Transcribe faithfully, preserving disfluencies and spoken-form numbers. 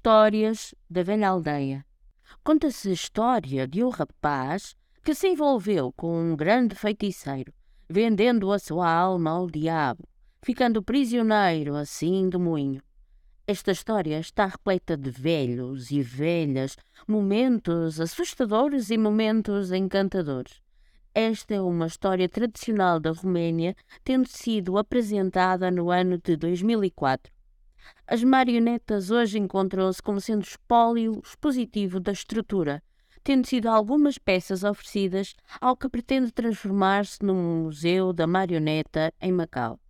Histórias da Velha Aldeia. Conta-se a história de um rapaz que se envolveu com um grande feiticeiro, vendendo a sua alma ao diabo, ficando prisioneiro assim do moinho. Esta história está repleta de velhos e velhas, momentos assustadores e momentos encantadores. Esta é uma história tradicional da Roménia, tendo sido apresentada no ano de dois mil e quatro. As marionetas hoje encontram-se como sendo espólio expositivo da estrutura, tendo sido algumas peças oferecidas ao que pretende transformar-se num museu da marioneta em Macau.